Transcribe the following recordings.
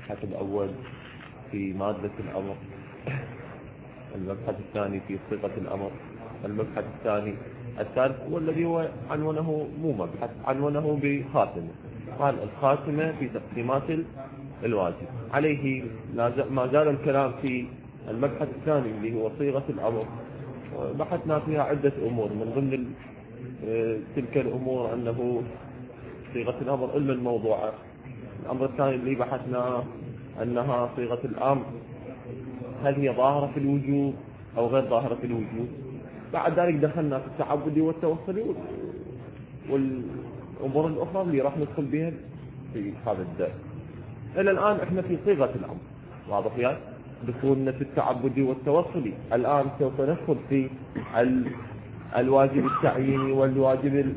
المبحث الأول في مادة الأمر، المبحث الثاني في صيغة الأمر، المبحث الثالث هو الذي هو عنونه مو مبحث، عنونه بخاتمة. قال الخاتمة في تقسيمات الواجب. عليه ما زال الكلام في المبحث الثاني اللي هو صيغة الأمر، بحثنا فيها عدة أمور. من ضمن تلك الأمور أنه صيغة الأمر علم الموضوعات. الأمر الثاني اللي بحثنا أنها صيغة الأمر هل هي ظاهرة في الوجوب أو غير ظاهرة في الوجوب. بعد ذلك دخلنا في التعبدي والتوصلي والأمور الأخرى اللي راح ندخل بها في هذا الدرس. إلى الآن إحنا في صيغة الأمر، واضح يعني؟ دخولنا في التعبدي والتوصلي. الآن سوف ندخل في الواجب التعييني والواجب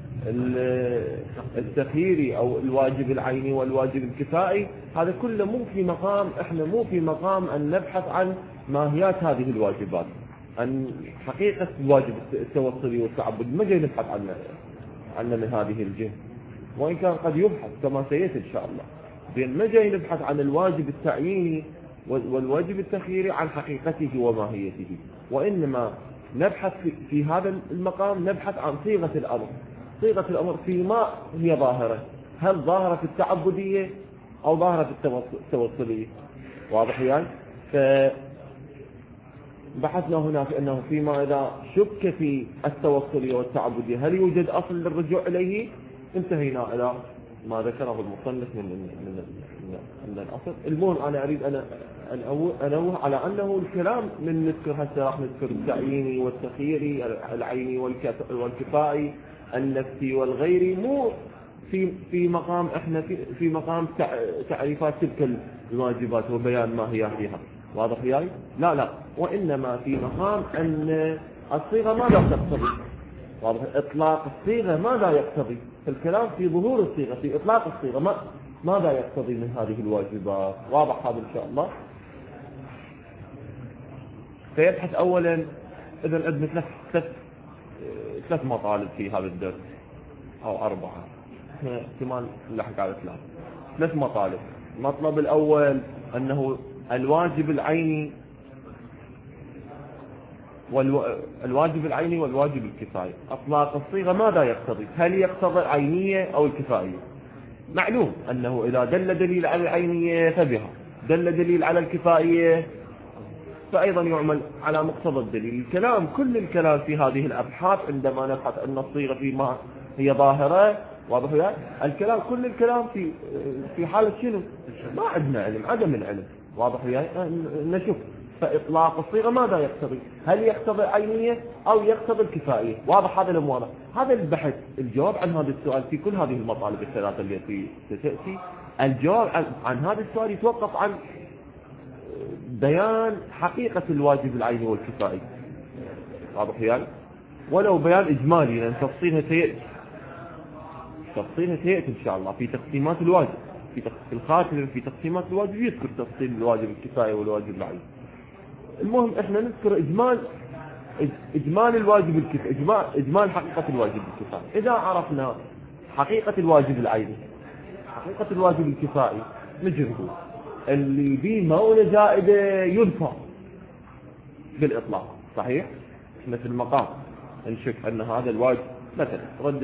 التخييري أو الواجب العيني والواجب الكفائي. هذا كله مو في مقام أن نبحث عن ماهيات هذه الواجبات، عن حقيقة الواجب التوصلي والتعبدي ما جاي نبحث عنه من هذه الجهة، وإن كان قد يبحث كما سيأتي إن شاء الله. بين ما جاي نبحث عن الواجب التعييني والواجب التخييري عن حقيقته وماهيته، وإنما نبحث في هذا المقام نبحث عن صيغة الأمر. صيغة الأمر فيما هي ظاهرة، هل ظاهرة في التعبدية أو ظاهرة في التوصلية؟ واضح يعني؟ فبحثنا هنا في أنه فيما إذا شك في التوصلية والتعبدية هل يوجد أصل للرجوع إليه؟ انتهينا إلى ما ذكره المصنف من الأصل. المهم أنا أريد أن أنوه على أنه الكلام من نذكر هسه راح نذكر التعييني والتخييري، العيني والكفائي، النفسي والغيري، مو في مقام احنا في مقام تعريفات تلك الواجبات وبيان ما هي فيها. واضح يعني؟ لا، وإنما في مقام أن الصيغة ماذا تقتضي. واضح؟ إطلاق الصيغة ماذا يقتضي. الكلام في ظهور الصيغة، في إطلاق الصيغة ماذا يقتضي من هذه الواجبات. واضح هذا إن شاء الله. فيبحث أولا، إذا عندنا ثلاث مطالب في هذا الدرس أو 4، احتمال نلحق على 3 مطالب. المطلب الأول أنه الواجب العيني والواجب الكفائي. أطلاق الصيغة ماذا يقتضي؟ هل يقتضي العينية أو الكفائية؟ معلوم أنه إذا دل دليل على العينية فبها، دل دليل على الكفائية فأيضا يعمل على مقتضى الدليل. كل الكلام في هذه الأبحاث عندما نبحث أن الصيغة فيما هي ظاهرة، واضح يعني؟ كل الكلام في حالة شنو؟ ما عندنا علم، عدم العلم. واضح يعني؟ نشوف فإطلاق الصيغة ماذا يقتضي؟ هل يقتضي العينية أو يقتضي الكفائية؟ واضح هذا المواضع. هذا البحث، الجواب عن هذا السؤال في كل هذه المطالب الثلاثة التي ستأتي، الجواب عن هذا السؤال يتوقف عن بيان حقيقة الواجب العيني والكفائي. واضح يعني؟ ولو بيان إجمالي، لأن تفصيلها سيأتي إن شاء الله في تقسيمات الواجب. في الخاتمة في تقسيمات الواجب يذكر تفصيل الواجب الكفائي والواجب العيني. المهم احنا نذكر إجمال الواجب الكفائي، إجمال حقيقة الواجب الكفائي. إذا عرفنا حقيقة الواجب العيني، حقيقة الواجب الكفائي، نجربه اللي به مولى زائدة ينفع بالإطلاق. صحيح؟ احنا في المقام نشك أن هذا الواجب مثلا رد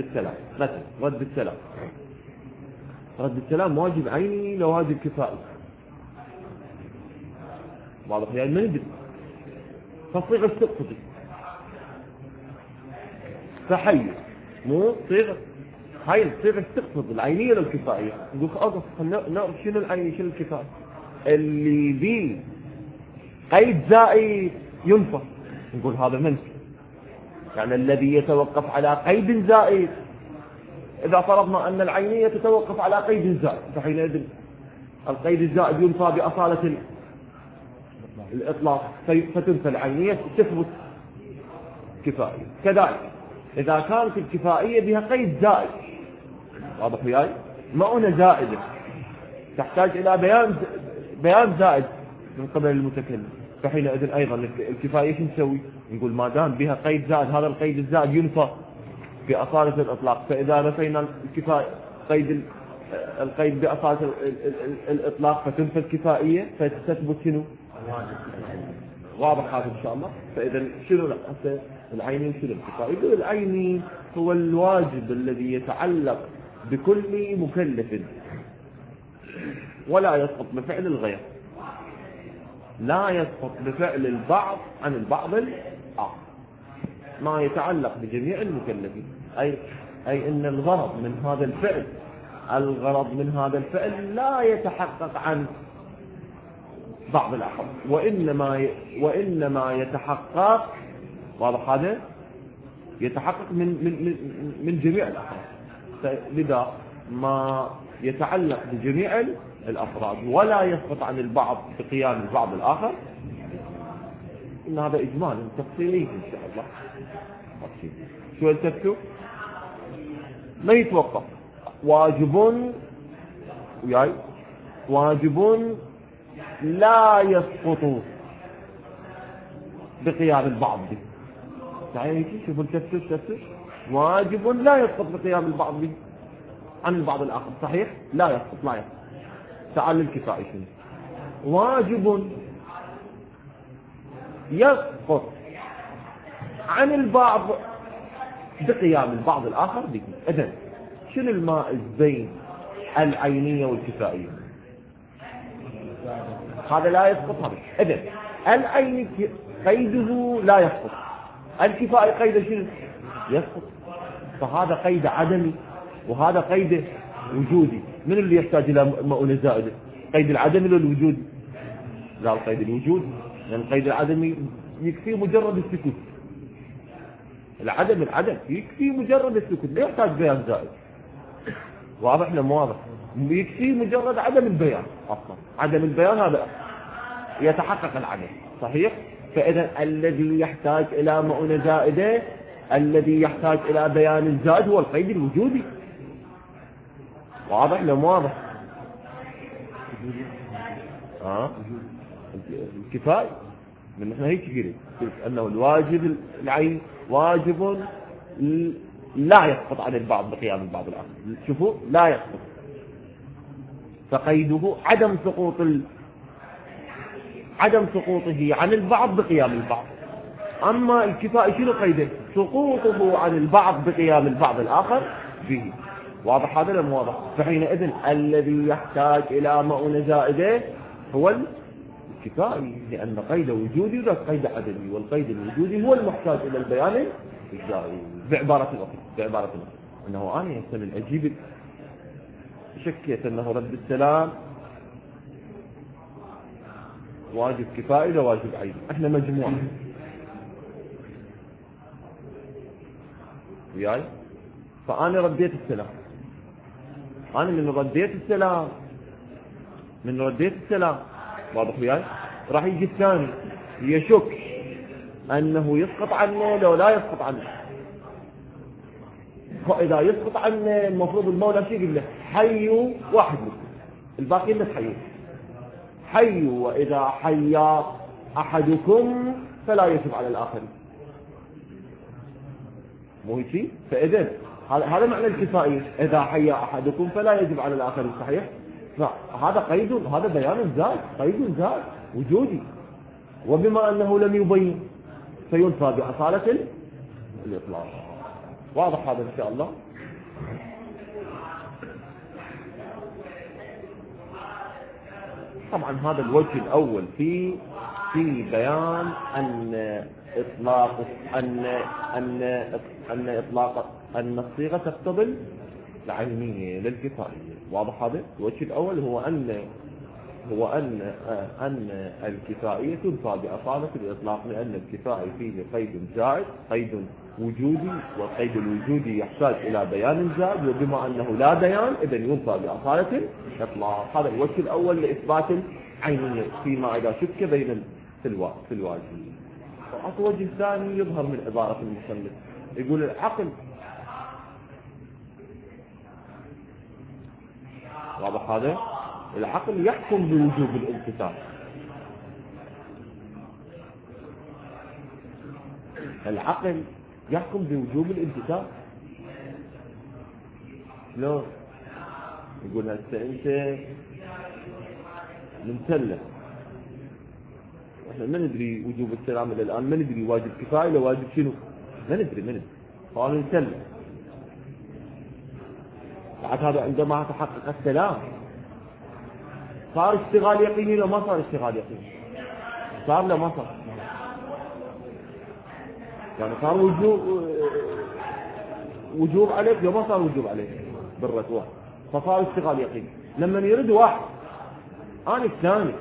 السلام واجب عيني لواجب كفائي. واضح يعني؟ ما ندري. فصيغة تقتضي، فحي مو صيغة تقتضي العينية للكفائية. نقول أقف نعرف شنو العيني شنو الكفائي. اللي بيه قيد زائد ينفى، نقول هذا منفي. يعني الذي يتوقف على قيد زائد، إذا فرضنا أن العينية تتوقف على قيد زائد، فحينئذ القيد الزائد ينفى بأصالة الإطلاق، فتنفى العينية، تثبت كفائية. كذلك إذا كانت الكفائية بها قيد زائد، واضح وياي؟ مؤونة زائدة تحتاج إلى بيان زائد من قبل المتكلم، فحينئذ أيضا الكفائية شو نسوي؟ نقول ما دام بها قيد زائد، هذا القيد الزائد ينفى بأصالة الإطلاق. فإذا نفينا الكفاية القيد بأساس الإطلاق فتنفى الكفائية فتثبت شنو؟ واضح هذا إن شاء الله. فإذا شنو العيني شنو الكفائي؟ يقول العيني هو الواجب الذي يتعلق بكل مكلف ولا يسقط بفعل الغير، لا يسقط بفعل البعض عن البعض الآخر، ما يتعلق بجميع المكلفين. أي أن الغرض من هذا الفعل لا يتحقق عن بعض الآخر، وإنما يتحقق، واضح هذا، يتحقق من جميع الأفراد. لذا ما يتعلق بجميع الأفراد ولا يسقط عن البعض بقيام البعض الآخر، إن هذا إجمال تفصيلي إن شاء الله. شو التفتو؟ ما يتوقف واجب لا يسقط بقيام البعض به. تعالوا شوفوا التفتو، واجب لا يسقط بقيام البعض به عن البعض الآخر. صحيح؟ لا يسقط. تعال الكفائي شنو؟ واجب يسقط عن البعض بقيام البعض الآخر به. إذن شنو المائز بين العينية والكفائية؟ هذا لا يسقط هذا. إذن العيني قيده لا يسقط، الكفائي قيده شنو؟ يسقط. فهذا قيد عدمي وهذا قيد وجودي. من اللي يحتاج إلى مؤونة زائدة؟ قيد العدمي ولا الوجودي؟ لا، القيد الوجودي، لأن القيد العدمي يكفي مجرد السكوت. العدم يكفي مجرد السكوت، لا يحتاج بيان زائد. واضح ولا مو واضح؟ يكفي مجرد عدم البيان. أصلا عدم البيان هذا يتحقق العدم. صحيح؟ فإذا الذي يحتاج إلى مؤونة زائدة، الذي يحتاج إلى بيان زائد هو القيد الوجودي. واضح ولا مو واضح؟ الكفاية من نحن هيك قلت أنه الواجب العين واجب لا يسقط عن البعض بقيام البعض الآخر. شوفوا، لا يسقط، فقيده عدم سقوطه عن البعض بقيام البعض. أما الكفاءة شنو قيده؟ سقوطه عن البعض بقيام البعض الآخر به. واضح هذا ولا مو واضح؟ فحينئذ الذي يحتاج إلى مؤونة زائدة هو الكفائي، لأن قيد وجودي ولا قيد عدمي، والقيد الوجودي هو المحتاج إلى البيان الزائد. بعبارة أخرى أنه أنا يحسن الأجيب شكيت أنه رد السلام واجب كفائي وواجب عيني. احنا مجموعة وياي، فأنا رديت السلام. أنا من رديت السلام واضح وياي، راح يجي الثاني يشك أنه يسقط عنه لو لا يسقط عنه. فإذا يسقط عنه المفروض المولى شيء يقول له حيوا واحد منكم، الباقيين لا تحيوا. حيوا، وإذا حيا أحدكم فلا يجب على الآخرين. مو هيك؟ فإذا هذا معنى الكفائية، إذا حيا أحدكم فلا يجب على الآخرين. صحيح؟ فهذا قيد، هذا بيان زائد، قيد زائد وجودي، وبما أنه لم يبين فينفى بأصالة الإطلاق. واضح هذا إن شاء الله؟ طبعا هذا الوجه الأول في بيان أن الصيغة تقتضي العينية للكفائية. واضح هذا؟ الوجه الأول هو أن الكفائية تنفى بأصالة الإطلاق، لأن الكفائي فيه قيد زائد، قيد وجودي، والقيد الوجودي يحتاج إلى بيان زائد، وبما أنه لا بيان إذن ينفى بأصالة الإطلاق. هذا الوجه الأول لإثبات العينية فيما إذا شك بين في الواجب. الوجه الثاني يظهر من عبارة المصنف، يقول العقل، واضح هذا؟ العقل يحكم بوجوب الامتثال. العقل يحكم بوجوب الامتثال. لا، يقول هسه أنت ممتلة، احنا ما ندري وجوب السلام إلى الآن، ما ندري واجب كفاية ولا واجب شنو، ما ندري قالوا ممتلة. بعد هذا عندما تحقق السلام صار اشتغال يقيني لو ما صار اشتغال يقيني؟ صار لا ما صار؟ يعني صار وجوب عليك لو ما صار وجوب عليك بالرسوة، فصار اشتغال يقيني. لما يرد واحد أنا الثاني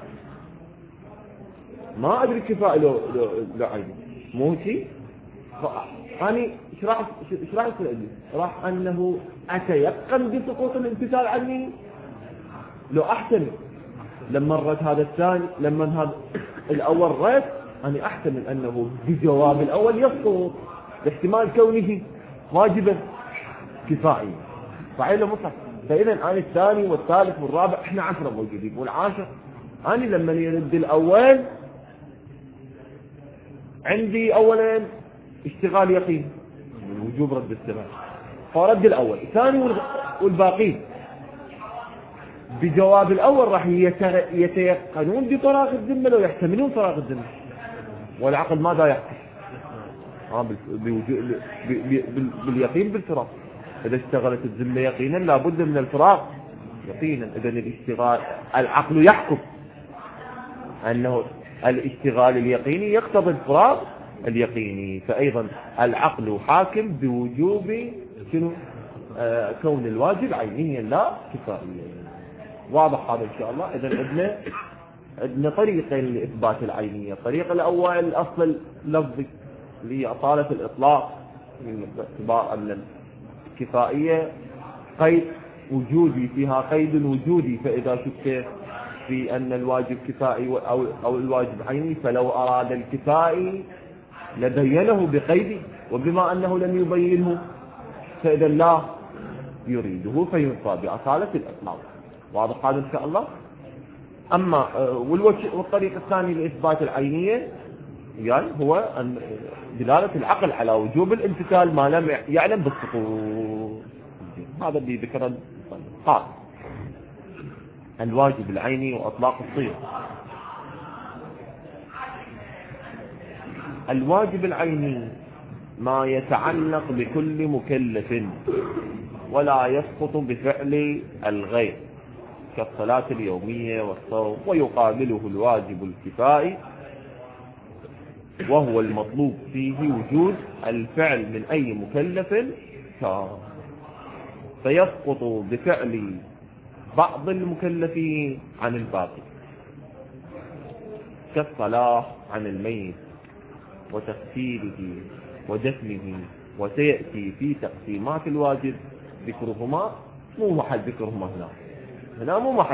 ما أدري كفاءة لو عيني مو شيء، أنا إيش راح يصير عندي؟ راح أنه أتيقن بسقوط الامتثال عني لو أحتمل لما رد هذا الثاني، لما هذا الأول رد أنا أحتمل أنه بجواب الأول يسقط باحتمال كونه واجبا كفائيا، صحيح ولا مو صح؟ فإذا أنا الثاني والثالث والرابع إحنا 10 موجودين، والعاشر أنا لما يرد الأول عندي أولا اشتغال يقين من وجوب رد السلام، فرد الأول الثاني والباقين بجواب الأول راح يتيقنون بطراق الذمة لو يحتملون طراق الذمة، والعقل ماذا يحكم؟ باليقين بالفراق. إذا اشتغلت الذمة يقينا لابد من الفراق يقينا. إذا الاشتغال العقل يحكم أنه الاشتغال اليقيني يقتضي الفراق اليقيني، فأيضا العقل حاكم بوجوب شنو؟ كون الواجب عينيا لا كفائيا. واضح هذا إن شاء الله. إذا عندنا طريقين لإثبات العينية. الطريق الأول الأصل اللفظي اللي هي أصالة الإطلاق باعتبار أن الكفائية قيد وجودي، فيها قيد وجودي، فإذا شك في أن الواجب كفائي أو الواجب عيني فلو أراد الكفائي لبينه بقيده، وبما أنه لم يبينه فإذا لا يريده فينصى بأصالة الإطلاق. واضح هذا إن شاء الله. أما والطريق الثاني لإثبات العينية يعني هو أن دلالة العقل على وجوب الامتثال ما لم يعلم بالسقوط. هذا اللي ذكر قال الواجب العيني وأطلاق الصيغ. الواجب العيني ما يتعلق بكل مكلف ولا يسقط بفعل الغير كالصلاة اليومية والصوم، ويقابله الواجب الكفائي وهو المطلوب فيه وجود الفعل من أي مكلف كان، فيسقط بفعل بعض المكلفين عن الباقي كالصلاة عن الميت وتغسيله ودفنه، وسيأتي في تقسيمات الواجب ذكرهما. مو محل ذكرهما هنا مو محل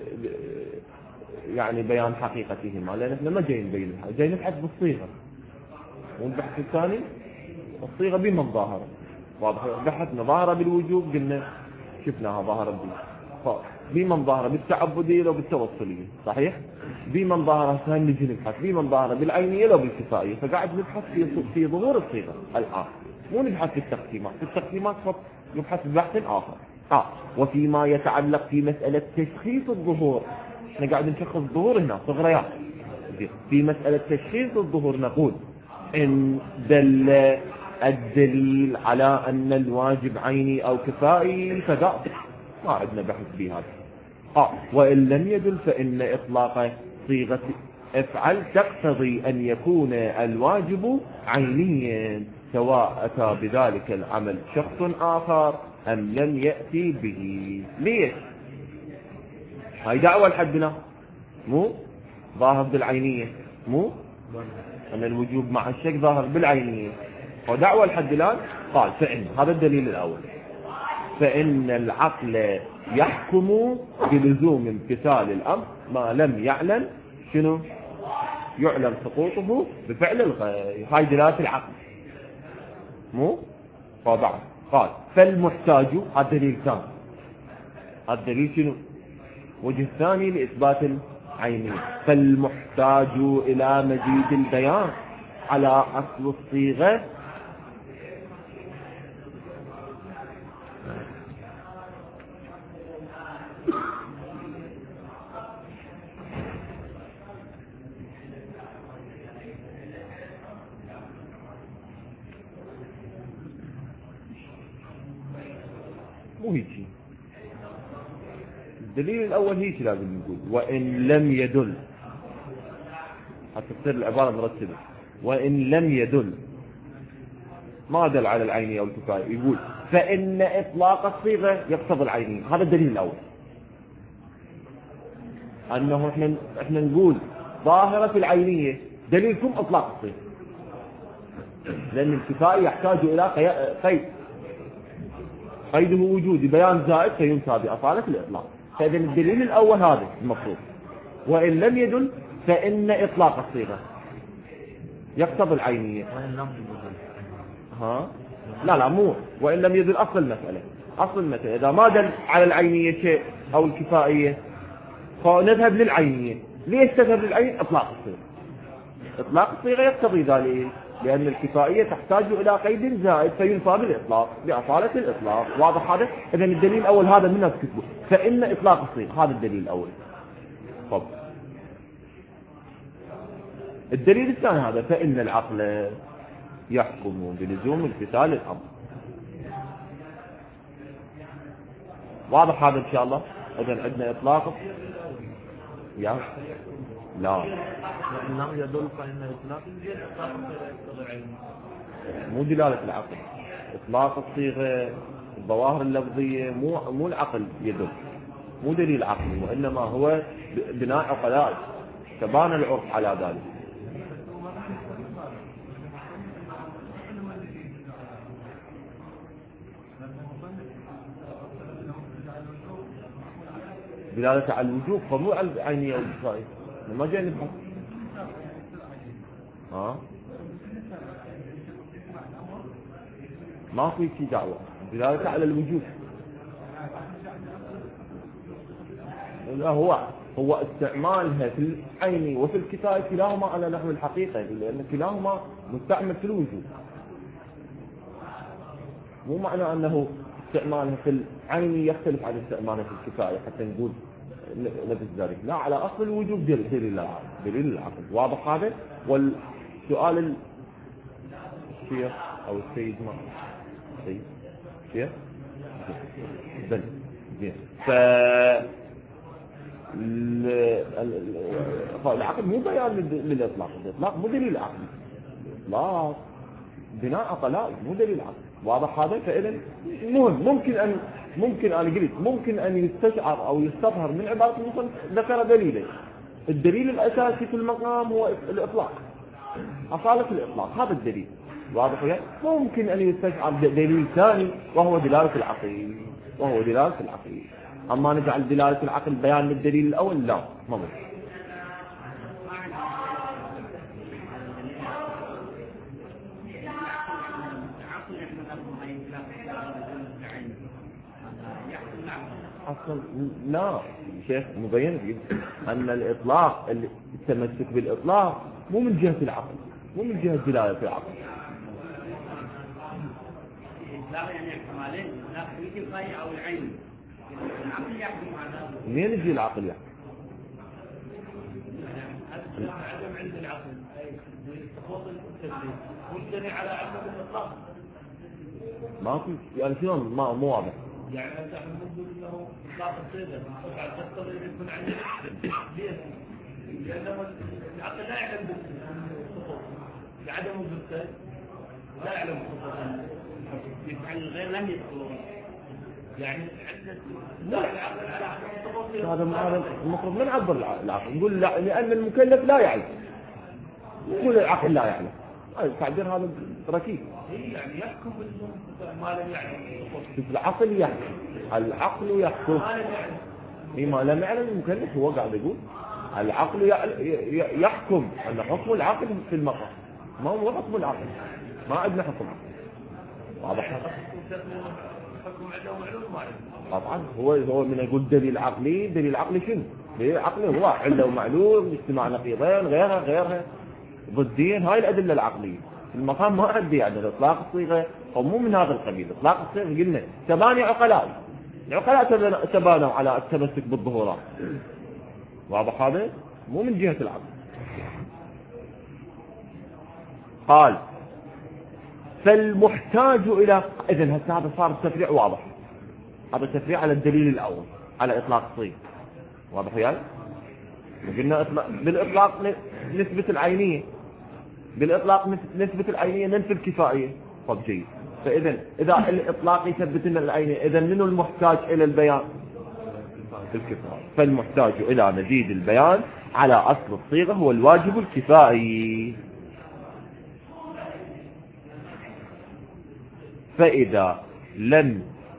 يعني بيان حقيقتهما، لأن احنا ما جايين نبينها، جايين نبحث بالصيغة. والبحث الثاني الصيغة بمن ظاهرة. واضح بحثنا ظاهرة بالوجوب قلنا شفناها ظاهرة بمن ظاهرة بالتعبدية لو بالتوصلية، صحيح؟ بمن ظاهرة ثاني نجي نبحث بمن ظاهرة بالعينية لو بالكفائية. فقاعد نبحث في ظهور الصيغة الآن، مو نبحث في التقسيمات. في التقسيمات نبحث ببحث آخر. وفيما يتعلق في مسألة تشخيص الظهور، احنا قاعد نشخص الظهور هنا صغريات. في مسألة تشخيص الظهور نقول إن دل الدليل على أن الواجب عيني أو كفائي فذا ما عندنا بحث بهذا. وإن لم يدل فإن إطلاق صيغة افعل تقتضي أن يكون الواجب عينيا سواء أتى بذلك العمل شخص آخر أم لم يأتي به. ليش؟ هاي دعوة لحدنا مو ظاهر بالعينية، مو أن الوجوب مع الشك ظاهر بالعينية، ودعوة لحد الآن قال فإن هذا الدليل الأول، فإن العقل يحكم بلزوم امتثال الأمر ما لم يعلم شنو يعلم سقوطه بفعل الغير. هاي دلالة العقل مو فبعد قال فالمحتاج. هذا دليل ثاني. هذا دليل شنو؟ وجه الثاني لإثبات العينية. فالمحتاج إلى مزيد البيان على أصل الصيغة مو هيك. الدليل الأول هيك لازم نقول وإن لم يدل، حتى تصير العبارة مرتبة. وإن لم يدل ما دل على العينية أو الكفاية، يقول فإن إطلاق الصيغة يقتضي العينية. هذا الدليل الأول، أنه إحنا نقول ظاهرة العينية دليلكم إطلاق الصيغة، لأن الكفاية يحتاج إلى قيد، قيده وجود بيان زائد فينفى بأصالة الإطلاق. فإذا الدليل الأول هذا المفروض. وإن لم يدل فإن إطلاق الصيغة يقتضي العينية. لا مو وإن لم يدل. أصل المسألة إذا ما دل على العينية شيء أو الكفائية فنذهب للعينية. ليش تذهب للعين؟ إطلاق الصيغة يقتضي ذلك، لأن الكفائية تحتاج إلى قيد زائد فينفى بالإطلاق بأصالة الإطلاق. واضح هذا؟ إذن الدليل الأول هذا من كتبه، فإن إطلاق الصيغة. هذا الدليل الأول. طب الدليل الثاني هذا فإن العقل يحكم بلزوم امتثال الأمر. واضح هذا إن شاء الله؟ إذن عندنا إطلاق لا لم يدل فإن إطلاق مو دلالة العقل. إطلاق الصيغة الظواهر اللفظية مو العقل يدل، مو دليل عقلي، وإنما هو بناء عقلاء تبان العرف على ذلك. دلالة على الوجوب فمو على العينية والكفاية. ما جاي نبحث. ما في شيء دعوة. دلالة على الوجوب. لا هو استعمالها في العيني وفي الكفاية كلاهما على نحو الحقيقة، لأن كلاهما مستعمل في الوجوب. مو معنى أنه استعمالها في العيني يختلف عن استعمالها في الكفاية حتى نقول نفس ذلك. لا، على أصل الوجوب دليل العقل. واضح هذا؟ والسؤال الشيخ أو السيد ما السيد الشيخ بل زين. فالعقل مو بيان للإطلاق. الإطلاق مو دليل عقلي. الإطلاق بناء عقلائي مو دليل عقلي. واضح هذا؟ فإذا ممكن أنا قلت ممكن أن يستشعر أو يستظهر من عبارة المصنف ذكر دليلين. الدليل الأساسي في المقام هو الإطلاق، أصالة الإطلاق. هذا الدليل. واضح يعني؟ ممكن أن يستشعر دليل ثاني وهو دلالة العقل. أما نجعل دلالة العقل بيان للدليل الأول لا، ما ممكن. أصلا لا شيخ مبين أن الإطلاق التمسك بالإطلاق مو من جهة العقل، مو من جهة دلالة العقل. الإطلاق يعني احتمالين، لا الكفاية أو العين. العقل يحكم على منين يجي العقل يعني؟ عدم عند العقل أي تفاضل التدليل والدليل على عدم الإطلاق. ما في يعني شلون مو واضح. يعني أنت نقول إنه إطلاق الصيغة على تقتضي أن يكون عنده ليه؟ لأنه العقل لا يعلم بالخطوط لعدم وجود لا يعلم بالخطوط يفعل الغير لم يدخل يعني هذا المفروض ما نعبر العقل، نقول لأن المكلف لا يعلم، نقول العقل لا يعلم. التعبير هذا ركيك. يعني يحكم ما لم يعلم. العقل يحكم ما لم يعلم المكلف. هو قاعد يقول العقل يحكم أن حكم العقل في المقام، ما هو حكم العقل، ما عندنا حكم. واضح؟ حكم عنده معلوم طبعا هو من يقول دليل عقلي شنو؟ دليل عقلي هو عنده معلوم، اجتماع نقيضين، غيرها ضدين. هاي الأدلة العقلية. المقام ما عندي يعني إطلاق الصيغة أو مو من هذا القبيل. إطلاق الصيغة قلنا تباني عقلاء، العقلاء تبانوا على التمسك بالظهورات. واضح هذا؟ مو من جهة العقل. قال فالمحتاج إلى إذن هذا صار التفريع واضح. هذا تفريع على الدليل الأول على إطلاق الصيغة. واضح وياي؟ قلنا بالإطلاق نثبت العينية، بالإطلاق نثبت العينية ننفي الكفائية. طب جيد. فإذا إذا الإطلاق يثبت لنا العينية، إذا منو المحتاج إلى البيان؟ الكفائي. فالمحتاج إلى مزيد البيان على أصل الصيغة هو الواجب الكفائي. فإذا لم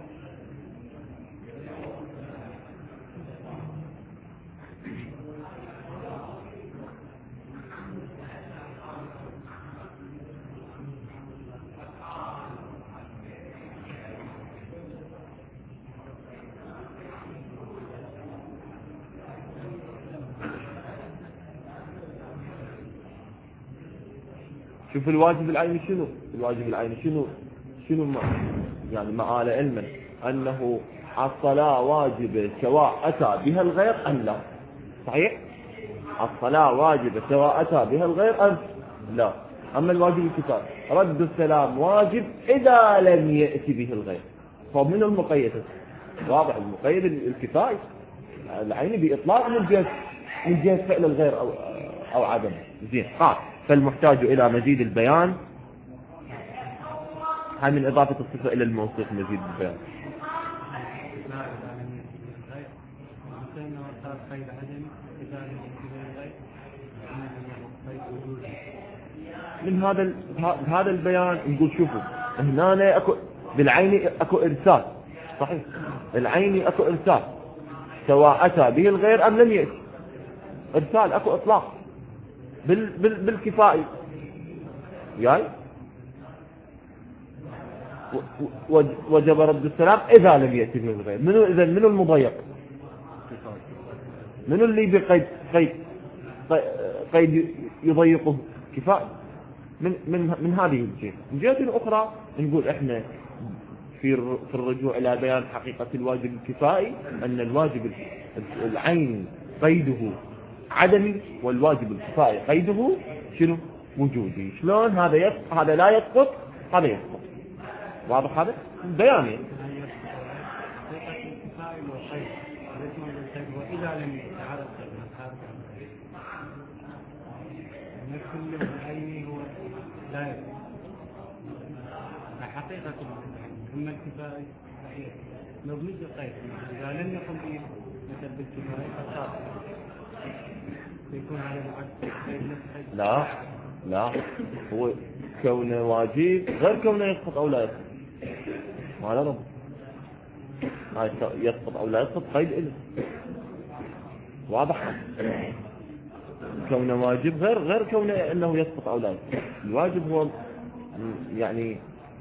شوف الواجب العيني شنو؟ الواجب العيني شنو يعني معال علما أنه الصلاة واجبة سواء أتى بها الغير أم لا. صحيح؟ الصلاة واجبة سواء أتى بها الغير أم لا. أما الواجب الكفاية رد السلام واجب إذا لم يأتي به الغير. فمن المقيد؟ واضح المقيد الكفاية العيني بإطلاق من جهة فعل الغير أو عدم. زين. قال فالمحتاج إلى مزيد البيان، هاي من إضافة الصفة إلى الموصوف مزيد البيان. من هذا البيان نقول شوفوا هنا أكو بالعين أكو إرسال. صحيح العين أكو إرسال سواء أتى به الغير أم لم يأتي. إرسال أكو إطلاق بالكفائي يعني وجب رد السلام إذا لم يأتي به الغير. منو المضيق؟ منو اللي قيد يضيقه؟ كفاية. من هذه الجهة. من جهة أخرى نقول إحنا في الرجوع إلى بيان حقيقة الواجب الكفائي أن الواجب العين قيده عدمي والواجب الكفائي قيده شنو؟ وجودي. شلون هذا لا يسقط هذا يسقط. واضح هذا؟ بياني. وإذا لم يتعرض كل العين هو لا يسقط. حقيقة أما الكفاية صحيح لو بنجي القيد إذا لم يقم به مثل بالكفاية فصار يكون على العكس. لا هو كونه واجب غير كونه يسقط أو لا يسقط. ما له رب يسقط أو لا يسقط قيد إله. واضح؟ كونه واجب غير كونه أنه يسقط أو لا يسقط. الواجب هو يعني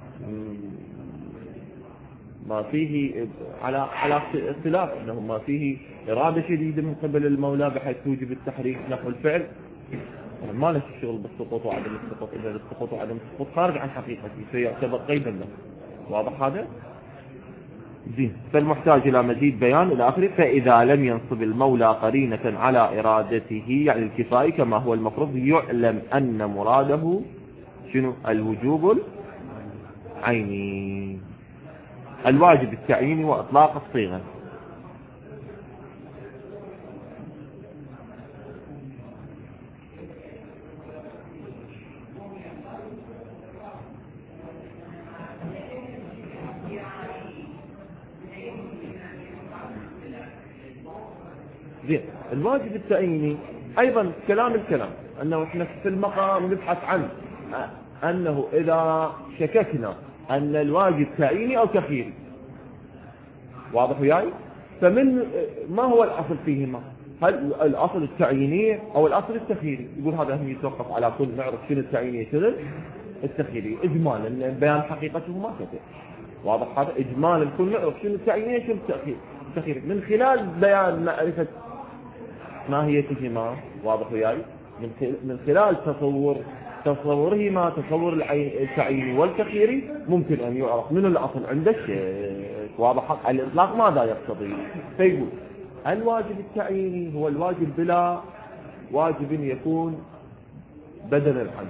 ما فيه على اختلاف انه ما فيه إرادة شديدة من قبل المولى بحيث توجب التحريك نحو الفعل. ما له شغل بالسقوط وعدم السقوط. إذا السقوط وعدم السقوط خارج عن حقيقته فيعتبر قيدا له. واضح هذا؟ زين. فالمحتاج إلى مزيد بيان إلى آخره. فإذا لم ينصب المولى قرينة على إرادته يعني الكفاية كما هو المفروض يعلم أن مراده شنو؟ الوجوب العيني الواجب التعييني وإطلاق الصيغة. زين. الواجب التعييني أيضا الكلام أنه إحنا في المقام نبحث عنه أنه إذا شككنا أن الواجب تعييني أو تخييري. واضح وياي؟ فمن ما هو الأصل فيهما؟ هل الأصل التعييني أو الأصل التخييري؟ يقول هذا هم يتوقف على كل نعرف شنو التعييني شنو التخييري إجمالا بيان حقيقته ما كتير. واضح هذا؟ إجمالا كل نعرف شنو التعييني شنو التخييري من خلال بيان معرفة ماهيتهما. واضح وياي؟ من خلال تصورهما تصور التعييني والتخييري ممكن أن يعرف من الأصل عندك. واضح على الإطلاق ماذا يقتضي. فيقول الواجب التعييني هو الواجب بلا واجب يكون بدلا عنه.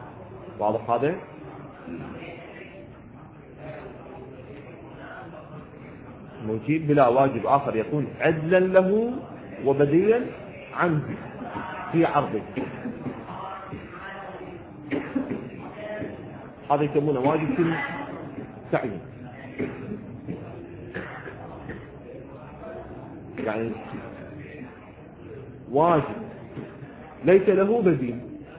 واضح هذا؟ مجيب بلا واجب آخر يكون عدلا له وبديلا عنه في عرضه، هذا يسمونه واجب في التعيين. يعني واجب ليس له بديل،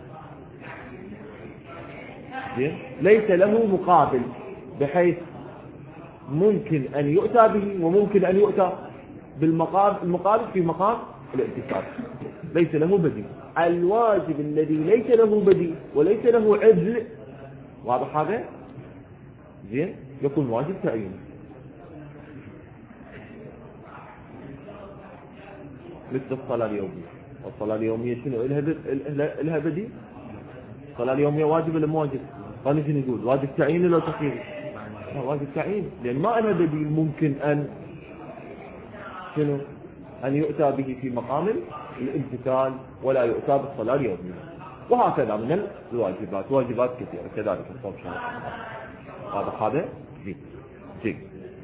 ليس له مقابل، بحيث ممكن أن يؤتى به وممكن أن يؤتى بالمقابل في مقام الامتثال، ليس له بديل. الواجب الذي ليس له بديل وليس له عدل، واضح هذا؟ زين، يكون واجب تعيين. مثل الصلاة اليومية، والصلاة اليومية شنو إلها بديل؟ الصلاة اليومية واجب ولا مو واجب؟ قال شنو يقول؟ واجب تعيين ولا تخيير؟ واجب تعيين، لأن ما لها بديل ممكن أن شنو؟ أن يؤتى به في مقام الامتثال ولا يؤتى بالصلاة اليومية. وهكذا من الواجبات، واجبات كثيرة كذلك الصوم شهر. هذا جيد.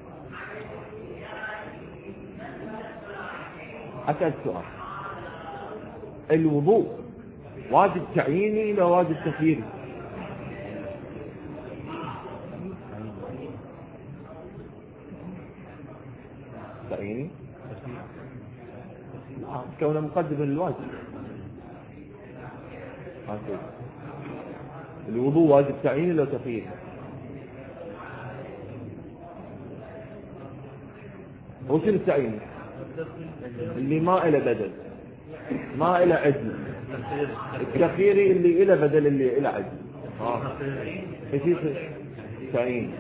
أسأل سؤال، الوضوء واجب تعييني لا واجب تخييري؟ تعييني؟ كونه مقدم للواجب. الوضوء واجب تعييني لا تخييري؟ هو شنو التعييني؟ اللي ما إلى بدل، ما إلى عدل. التخييري اللي إلى بدل، اللي إلى عدل. ايش يصير؟ تعيين.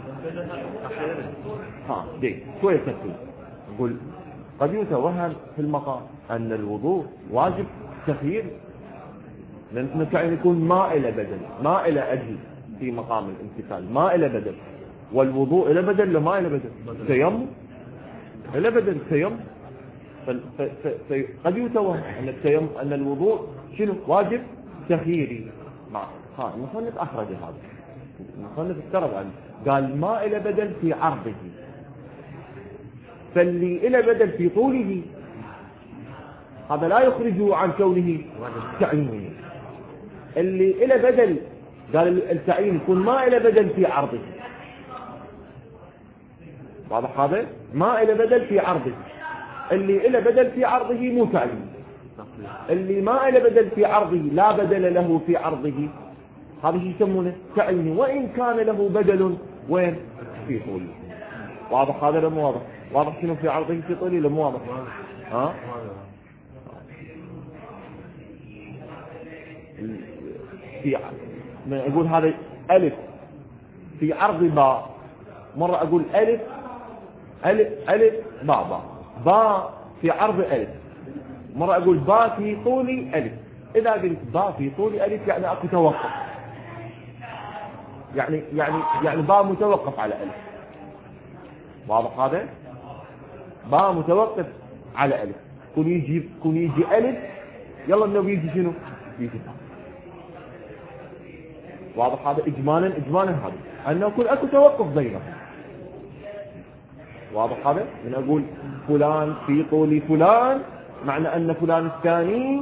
دي شوية تفصيل. نقول قد يتوهم في المقام أن الوضوء واجب تخيير، لأن التعيين يكون ما إلى بدل، ما إلى عدل في مقام الامتثال، ما إلى بدل. والوضوء إلى بدل لما إلى بدل، تيمم إلى بدل تيمم. قد يتوهم أن الوضوء شنو؟ واجب تخييري. المصنف أخرج هذا، المصنف افترض عنه، قال ما إلى بدل في عرضه، فاللي إلى بدل في طوله هذا لا يخرجه عن كونه تعييني. اللي إلى بدل، قال التعيين يكون ما إلى بدل في عرضه. واضح هذا؟ ما إلى بدل في عرضه. اللي إلى بدل في عرضه مو تعيين. اللي ما إلى بدل في عرضه، لا بدل له في عرضه، هذا شو يسمونه؟ تعيين، وإن كان له بدل وين؟ في طوله. واضح هذا ولا مو واضح؟ واضح شنو في عرضه في طوله ولا مو واضح؟ أقول هذا ألف في عرض باء، مرة أقول ألف باء في عرض ألف، مرة أقول باء في طولي ألف. إذا قلت باء في طولي ألف يعني أكو توقف، يعني باء متوقف على ألف. واضح هذا؟ باء متوقف على ألف. كون يجي ألف، يلا النبي يجي شنو؟ يجي باء. واضح هذا؟ إجمالا هذا أنه يكون أكو توقف بينهم. واضح هذا؟ من أقول فلان في طول فلان، معنى أن فلان الثاني،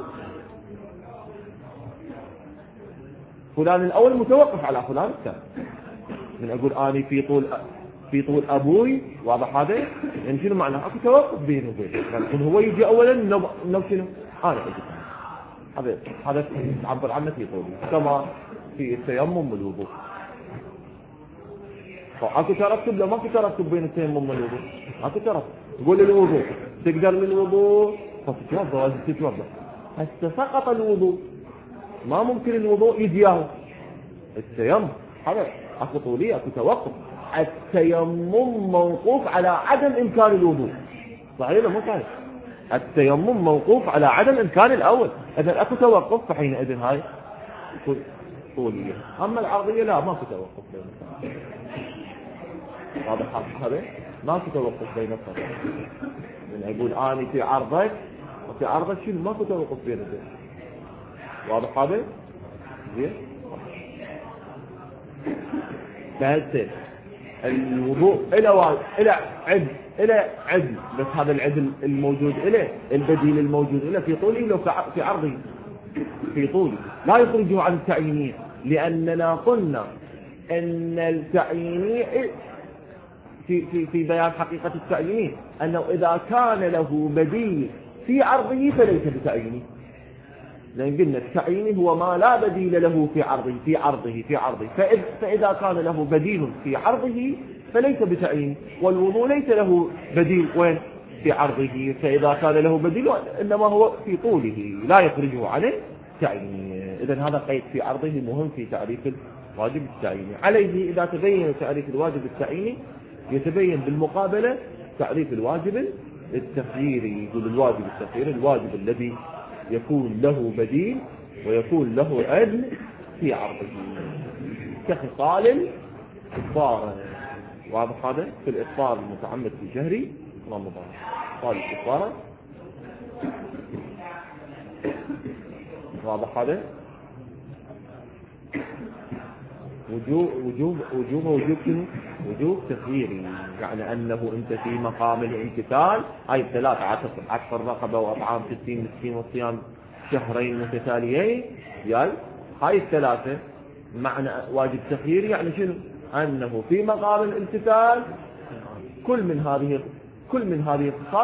فلان الأول متوقف على فلان الثاني. من أقول أنا في طول أبوي، واضح هذا؟ يعني شنو معناه؟ أكو توقف بينه وبينه، يعني هو يجي أولا نو شنو؟ أنا أجي. هذا تعبر عنه في طولي، كما في التيمم والوضوء. اكو ترتب لو ماكو ترتب بين التيمم والوضوء؟ اكو ترتب. تقول للوضوء تقدر للوضوء فتتوضا، لازم تتوضا. هسه سقط الوضوء، ما ممكن الوضوء يجياه التيمم. هذا اكو طوليه، اكو توقف. التيمم موقوف على عدم امكان الوضوء، صحيح ولا مو صحيح؟ التيمم موقوف على عدم امكان الاول، اذا اكو توقف، فحينئذ هاي طوليه. اما العرضيه لا، ماكو توقف بين. واضح هذا؟ ماكو توقف بين الطرفين. يعني يقول اني في عرضك وفي عرضك شنو؟ ماكو توقف بين الاثنين. واضح هذا؟ زين. فهسه الوضوء إلى عدل، بس هذا العدل الموجود إليه، البديل الموجود إليه في طوله لو في عرضه، في طوله لا يخرجه عن التعيينية، لأننا قلنا أن التعيينية في بيان حقيقة التعيينية أنه إذا كان له بديل في عرضه فليس بتعييني، لأن قلنا التعييني هو ما لا بديل له في عرضه، فإذا كان له بديل في عرضه فليس بتعييني، والوضوء ليس له بديل وين في عرضه، فإذا كان له بديل إنما هو في طوله لا يخرجه عن التعييني. إذن هذا قيد في عرضه مهم في تعريف الواجب التعييني. عليه إذا تبين تعريف الواجب التعييني يتبين بالمقابلة تعريف الواجب التخييري. يقول الواجب التخييري الواجب الذي يكون له بديل ويكون له عدل في عرضه، كخصال الإفطار. واضح هذا في الإفطار المتعمد في شهر رمضان، خصال الإفطار واضح هذا وجوب تخييري، يعني أنه أنت في مقام الامتثال هاي الثلاثة، عتق الرقبة وأطعام 60 مسكين وصيام شهرين متتاليين، هاي الثلاثة معنى واجب تخييري، يعني شنو؟ أنه في مقام الامتثال كل من هذه الخصال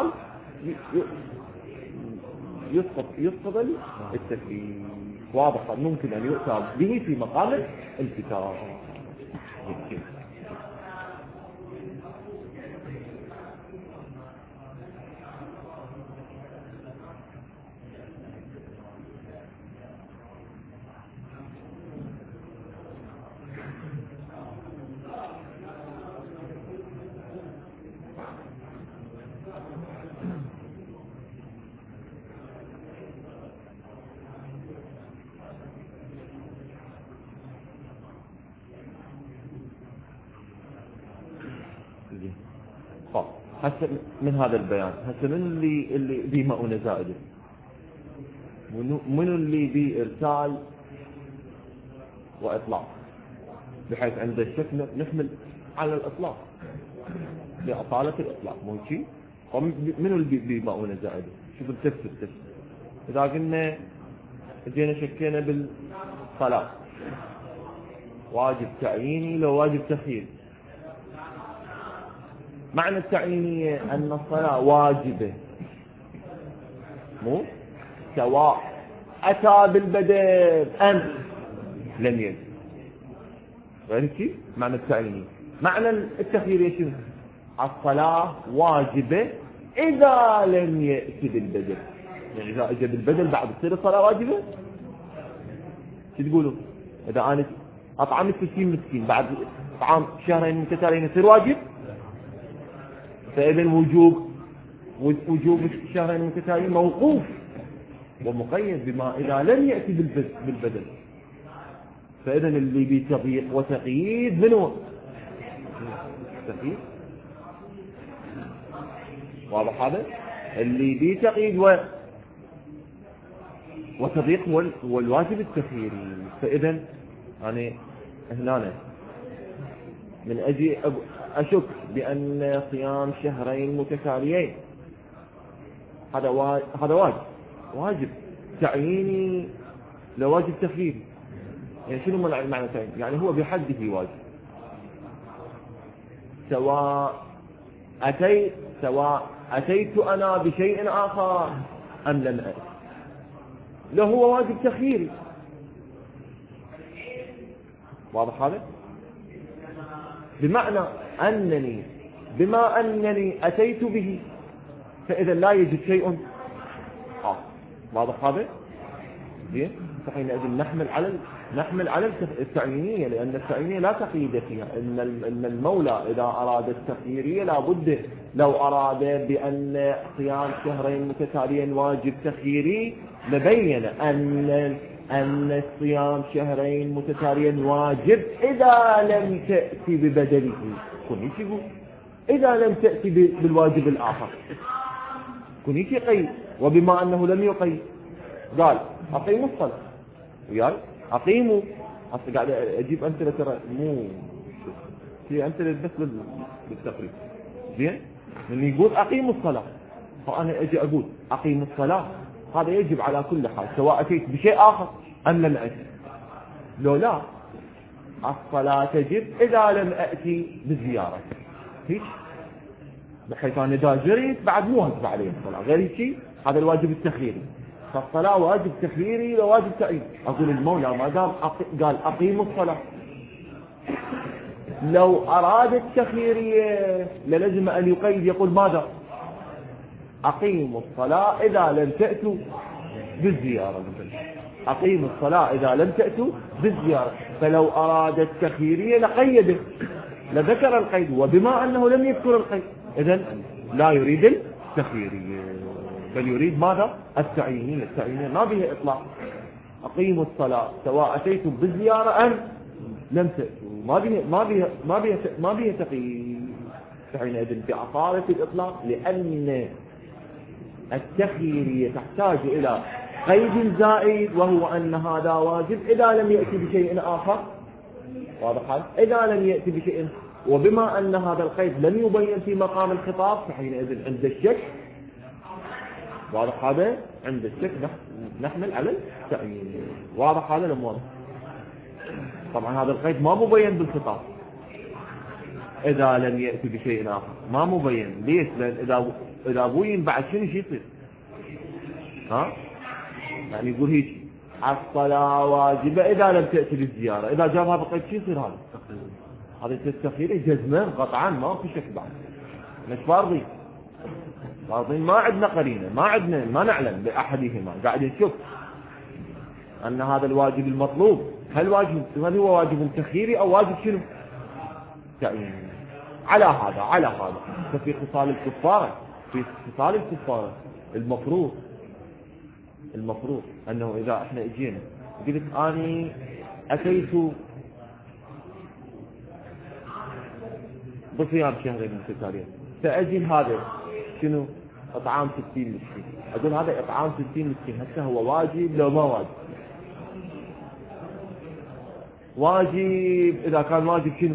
يسقط التكليف. واضح ممكن أن يؤتى به في مقام الامتثال. هسه من هذا البيان هسه من اللي بيه مؤونة زائدة، من اللي بيه إرسال وإطلاق، بحيث عند الشك نحمل على الإطلاق لأطالة الإطلاق، مو شيء. من اللي بيه مؤونة زائدة؟ شوف التفسير. إذا قلنا جينا شكينا بالصلاة واجب تعييني لو واجب تخييري، معنى التعيينية أن الصلاة واجبة مو سواء أتى بالبدل أم لم يجب، غير شيء معنى التعيينية. معنى التخيير شنو؟ الصلاة واجبة إذا لم يأتي بالبدل، يعني إذا أجى بالبدل بعد تصير الصلاة واجبة. شو تقولوا؟ إذا أنا أطعمت 60 مسكين بعد طعام شهرين متتاليين يصير واجب؟ فإذا وجوب الشهرين المتتاليين موقوف ومقيد بما إذا لم يأتي بالبدل. فإذا اللي بتضييق وتقييد منه تقييد، واضح هذا؟ اللي بتقييد وتضييق هو الواجب التخييري. فإذا يعني هنا من أجي أشك بأن صيام شهرين متتاليين هذا واجب تعييني لو واجب تخييري. يعني شنو معنى تعيين؟ يعني هو بحده واجب، سواء أتيت أنا بشيء آخر أم لم أتي، له هو واجب تخييري. واضح هذا؟ بمعنى بما أنني أتيت به فإذا لا يجد شيء واضح هذا؟ فحينئذ نحمل على التعيينية، لأن التعيينية لا تقييد فيها. إن المولى إذا أراد التخييرية لابد لو أراد بأن صيام شهرين متتاليين واجب تخييري لبين أن الصيام شهرين متتاليين واجب إذا لم تأتي ببدله. كنيش يقول إذا لم تأتي بالواجب الآخر، كنيش يقيد. وبما أنه لم يقيد قال أقيموا الصلاة، وياي أقيموا. أصلا قاعد أجيب أمثلة ترى مو هي أنت بس بالتقريب زين. من يقول أقيموا الصلاة، فأنا أجي أقول أقيموا الصلاة، هذا يجب على كل حال سواء أتيت بشيء آخر أم لم أتي. لو لا، الصلاة تجب إذا لم أأتي بالزيارة، هيك، بحيث أنا إذا جريت بعد مو واجب علي الصلاة، غير شيء هذا الواجب التخييري. فالصلاة واجب تخييري وواجب تعيين. أقول المولى ما دام قال أقيموا الصلاة، لو أراد التخييرية للزم أن يقيد يقول ماذا؟ أقيموا الصلاة إذا لم تأتوا بالزيارة، أقيموا الصلاة إذا لم تأتوا بالزيارة. فلو أراد التخييرية لقيده، لذكر القيد، وبما أنه لم يذكر القيد إذن لا يريد التخييرية، بل يريد ماذا؟ التعيينية. التعيينية ما بها إطلاق. أقيموا الصلاة سواء أتيتم بالزيارة أم لم تأتوا، ما بها تقييد. حينئذ في عصارة الإطلاق، لأن التخييرية تحتاج إلى قيد زائد، وهو أن هذا واجب إذا لم يأتي بشيء آخر. واضح؟ إذا لم يأتي بشيء، وبما أن هذا القيد لم يبين في مقام الخطاب، فحينئذ عند الشك، واضح هذا؟ عند الشك نحمل على التعيين. واضح هذا لم واضح؟ طبعا هذا القيد ما مبين بالخطاب، إذا لم يأتي بشيء آخر ما مبين. ليش؟ لأن إذا بوين بعد شنو يصير؟ ها؟ يعني يقول هيك الصلاة واجبة إذا لم تأتي بالزيارة، إذا جابها بقيد شو يصير هذا؟ هذا التخيير جزما قطعا ما في شك بعد. مش فارضي، فارضين ما عندنا قرينة، ما نعلم بأحدهما، قاعد نشوف أن هذا الواجب المطلوب هل هو واجب تخييري أو واجب شنو؟ تعيين. على هذا ففي خصال الكفارة المفروض أنه إذا إحنا اجينا قلت أني أتيت بصيام شهرين متتاليين، فأجل هذا شنو؟ إطعام 60 مسكين. أقول هذا إطعام 60 مسكين هسه هو واجب لو ما واجب؟ واجب إذا كان واجب شنو؟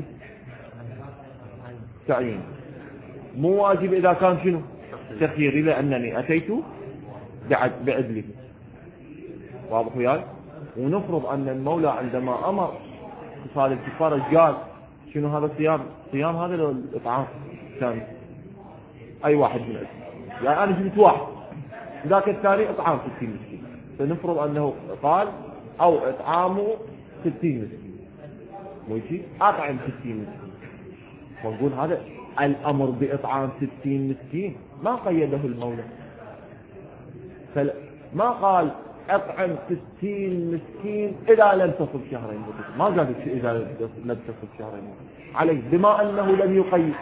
تعيين. مو واجب إذا كان شنو؟ تخييري، لأنني أتيت بعدله. واضح وياي؟ ونفرض أن المولى عندما أمر خصال الكفارة قال شنو هذا الصيام هذا لو الإطعام ثاني أي واحد من الأسفل، يعني أنا جبت واحد ذاك الثاني إطعام 60 مسكين، فنفرض أنه قال أو إطعامه 60 مسكين، مو شيء أطعم 60 مسكين، ونقول هذا الأمر بإطعام 60 مسكين ما قيده المولى، ما قال أطعم 60 مسكين إذا لم تصل شهرين، ما قال إذا لم تصل شهرين عليه، بما أنه لم يقيد.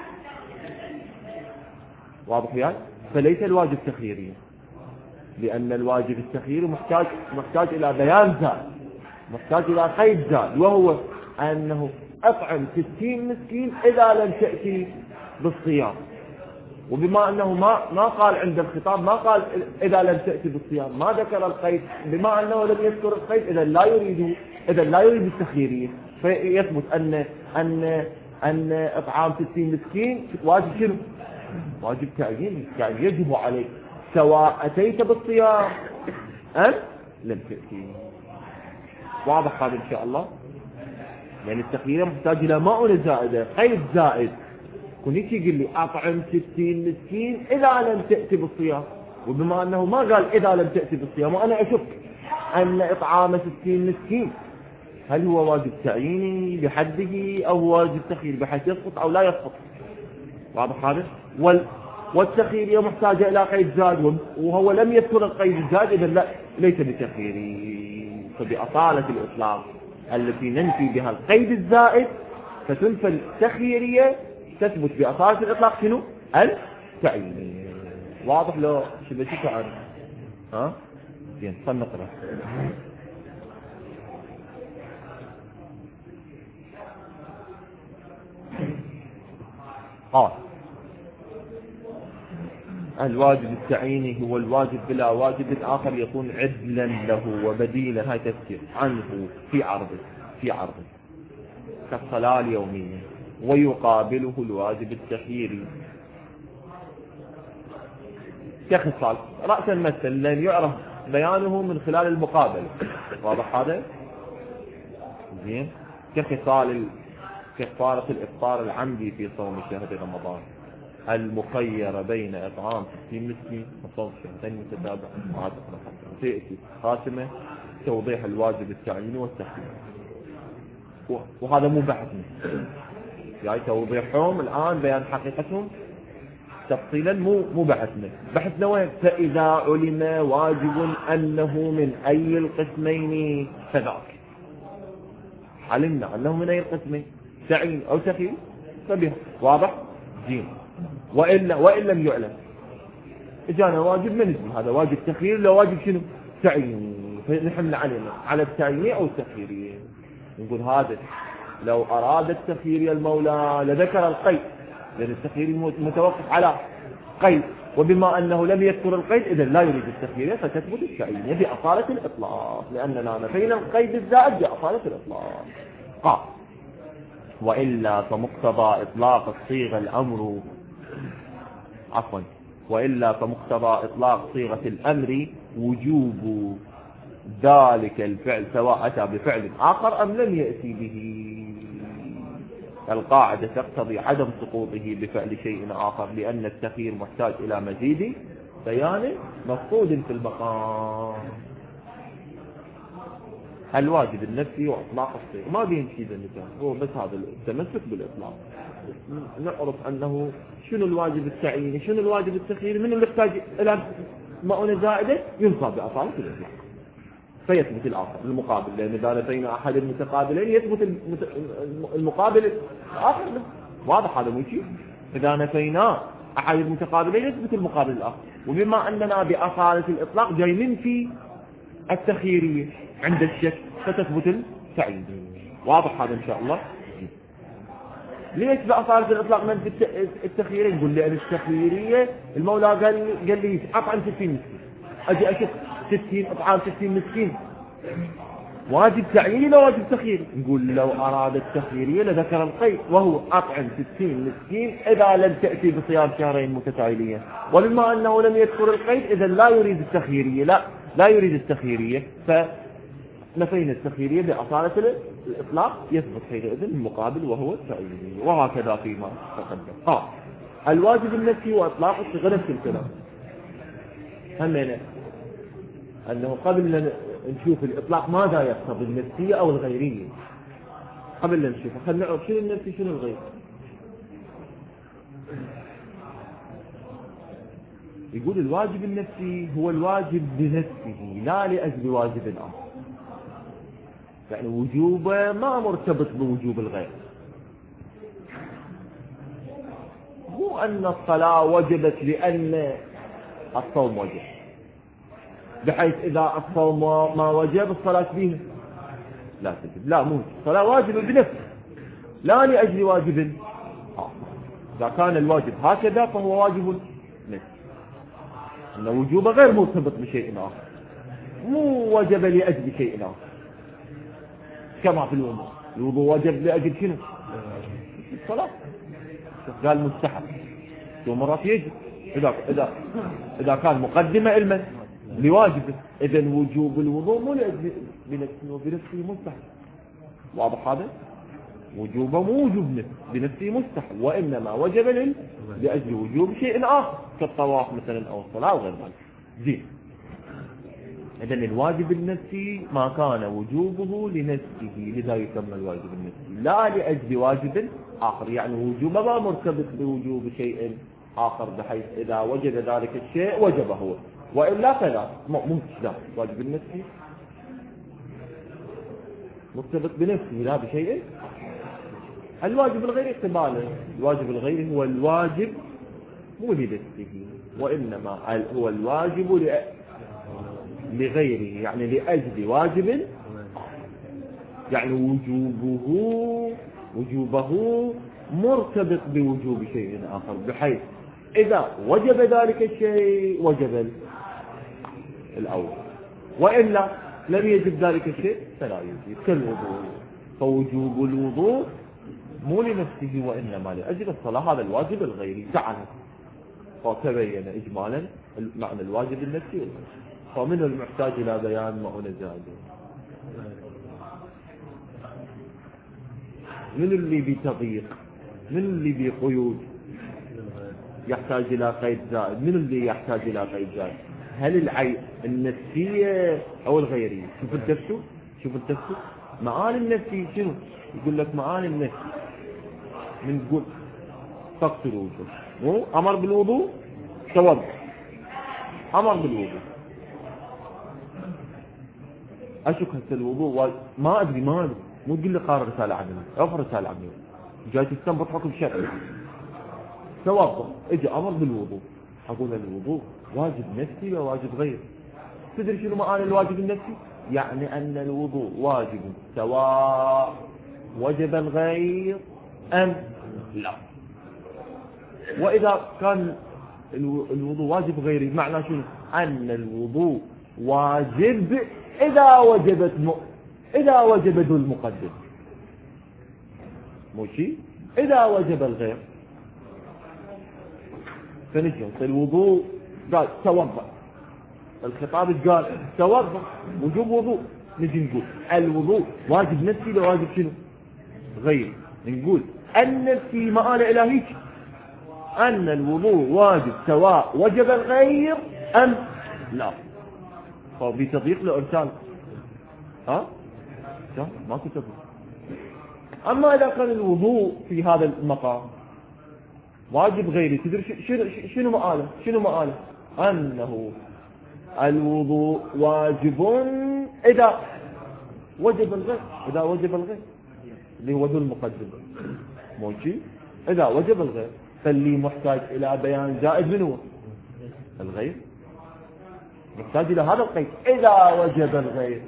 واضح يعني؟ فليس الواجب تخييري، لأن الواجب التخييري محتاج إلى بيان زائد، محتاج إلى قيد زائد، وهو أنه أطعم 60 مسكين إذا لم تأتي بالصيام، وبما أنه ما قال عند الخطاب، ما قال إذا لم تأتي بالصيام، ما ذكر القيد، بما أنه لم يذكر القيد إذا لا يريد التخييرية، فيثبت أن إطعام 60 مسكين واجب شنو؟ واجب تعيين، يعني يجب عليك سواء أتيت بالصيام أم لم تأتي. واضح هذا إن شاء الله؟ يعني التخيير محتاج إلى مؤونة زائدة، قيد زائد. كنت يقول لي أطعم 60 مسكين إذا لم تأتي بالصيام، وبما أنه ما قال إذا لم تأتي بالصيام، وأنا أشك أن إطعام 60 مسكين هل هو واجب تعييني بحده أو واجب تخيير بحيث يسقط أو لا يسقط. واضح هذا؟ والتخييرية محتاجة إلى قيد زائد، وهو لم يذكر القيد الزائد، إذا ليس بتخييري. فبأصالة الإطلاق التي ننفي بها القيد الزائد فتنفي التخييرية، تثبت بأصالة الإطلاق شنو؟ التعيينية. واضح لو شبه تعرف؟ ها؟ زين خلنا نقرأ. قال الواجب التعييني هو الواجب بلا واجب آخر يكون عدلا له وبديلا، هاي تفسير عنه في عرضه كالصلاة اليومية. ويقابله الواجب التخييري كخصال رأسا مثلا لن يعرف بيانه من خلال المقابل. واضح هذا؟ زين. كخصال كفارة الإفطار العمدي في صوم شهر رمضان، المخير بين إطعام 60 مسكين وصوم شهرين متتابعين. تأتي خاتمة توضيح الواجب التعييني والتحديد، وهذا مو بحثنا، يعني توضيحهم الآن بيان حقيقتهم تفصيلا مو بحثنا. بحثنا وين؟ فإذا علم واجب أنه من أي القسمين فذاك. علمنا أنه من أي القسمين، تعيين أو تخيير، فبها. واضح؟ جيم. وإن لم يعلم إجانا واجب من اسم هذا واجب تخيير لو واجب شنو؟ تعيين. فنحن علينا على التعيين أو التخيير. نقول هذا لو أراد التخيير المولى لذكر القيد، لأن التخيير متوقف على قيد، وبما أنه لم يذكر القيد إذا لا يريد التخيير فتثبت التعيين بأصالة الإطلاق، لأننا نفينا القيد الزائد بأصالة الإطلاق. قال وإلا فمقتضى إطلاق الصيغة الأمر وإلا فمقتضى إطلاق صيغة الأمر وجوب ذلك الفعل سواء أتى بفعل آخر أم لم يأتي به. القاعدة تقتضي عدم سقوطه بفعل شيء آخر، لأن التخيير محتاج إلى مزيد بيان مفقود في المقام. الواجب النفسي وإطلاق الصيغة ما بيمشي ذا النظام، هو بس هذا التمسك بالإطلاق. نعرف أنه شنو الواجب التعييني شنو الواجب التخييري، من اللي يحتاج إلى مؤونة زائدة ينصب بأصالة الإطلاق فيثبت الآخر المقابل، لأن إذا نفينا أحد المتقابلين يثبت المقابل الآخر. واضح هذا مو شيء؟ إذا نفينا أحد المتقابلين يثبت المقابل الآخر، وبما أننا بأصالة الإطلاق جاي ننفي التخييرية عند الشك فتثبت التعيين. واضح هذا إن شاء الله؟ ليش بأصالة الإطلاق ننفي التخييرية؟ نقول لأن التخييرية المولى قال لي أطعم 60 مسكين، أجي أشوف 60 أطعام 60 مسكين واجب تعييني لا واجب تخييري. نقول لو أراد التخييرية لذكر القيد وهو أطعم 60 مسكين إذا لم تأتي بصيام شهرين متتاليين، وبما أنه لم يذكر القيد إذا لا يريد التخييرية، لا يريد التخييرية، فنفينا التخييرية بأصالة الإطلاق يثبت حينئذ المقابل وهو التعييني. وهكذا فيما تقدم. الواجب النفسي وإطلاق الصيغة نفس الكلام. همنا أنه قبل أن نشوف الإطلاق ماذا يقتضي النفسية أو الغيرية، قبل أن نشوفه خلينا نعرف شنو النفسي شنو الغير. يقول الواجب النفسي هو الواجب بنفسه لا لأجل واجب آخر، يعني وجوبه ما مرتبط بوجوب الغير. مو أن الصلاة وجبت لأن الصوم وجب، بحيث إذا الصوم ما وجب الصلاة فيه لا تجب. لا، مو الصلاة واجبة بنفسه لا لأجل واجب. إذا كان الواجب هكذا فهو واجب نفسي، أن وجوبه غير مرتبط بشيء آخر، مو وجب لأجل شيء آخر. كما في الوضوء، الوضوء وجب لأجل شنو؟ الصلاة. قال مستحب، ومرات يجب إذا كان مقدمة علما لواجبه. إذن وجوب الوضوء مو لأجل بنفسه وبنفسه مستحب. واضح هذا؟ وجوبه مو وجوب بنفسه مستحب، وإنما وجب لأجل وجوب شيء آخر كالطواف مثلا أو الصلاة أو غير ذلك. زين. إذن الواجب النفسي ما كان وجوبه لنفسه، لذا يسمى الواجب النفسي، لا لأجل واجب آخر، يعني وجوبه ما مرتبط بوجوب شيء آخر، بحيث إذا وجد ذلك الشيء وجب هو، وإلا فلا ممكن. لا، الواجب النفسي مرتبط بنفسه لا بشيء. الواجب الغيري اقتباله، الواجب الغيري هو الواجب مو لنفسه، وإنما هو الواجب لغيره، يعني لأجل واجب، يعني وجوبه مرتبط بوجوب شيء آخر، بحيث إذا وجب ذلك الشيء وجب الأول، وإلا لم يجب ذلك الشيء فلا يجب. كالوضوء، فوجوب الوضوء مو لنفسه وإنما لأجل الصلاة، هذا الواجب الغيري جعله، فتبين إجمالا معنى الواجب النفسي، فمنه المحتاج إلى بيان معنى زائد. من اللي بتضييق، من اللي بقيود يحتاج إلى قيد زائد، من اللي يحتاج إلى قيد زائد؟ هل العين النفسية أو الغيرية؟ شوف التفسير معاني النفسي شنو؟ يقول لك معاني النفس من قول تقصر الوجوه، مو أمر بالوضوء توضأ، أمر بالوضوء، أشك هسه الوضوء ما أدري مو تقول لي قارئ رسالة عملية، أو رسالة عملية جاي تستنبط حكم شرعي، توضأ اجى أمر بالوضوء، أقول الوضوء واجب نفسي وواجب غيري. تدري شنو معاني الواجب النفسي؟ يعني أن الوضوء واجب سواء وجب الغير أم لا. وإذا كان الوضوء واجب غيري معنى شنو؟ أن الوضوء واجب إذا وجبت المقدم، مو شيء إذا وجب الغير. فنجي الوضوء قال توضأ، الخطاب قال توضأ وجوب وضوء، نجي نقول الوضوء واجب نفسي لو واجب شنو غير. نقول النفسي مآل إلهيك أن الوضوء واجب سواء وجب الغير أم لا. فبتضيق لإرسال ما كتب. أما إذا كان الوضوء في هذا المقام واجب غيري، تدري شنو مآله؟ أنه الوضوء واجب إذا وجب الغير اللي هو ذو المقدم، موجي إذا وجب الغير، فاللي محتاج إلى بيان زائد من هو الغير، محتاج إلى هذا القيد إذا وجب الغير.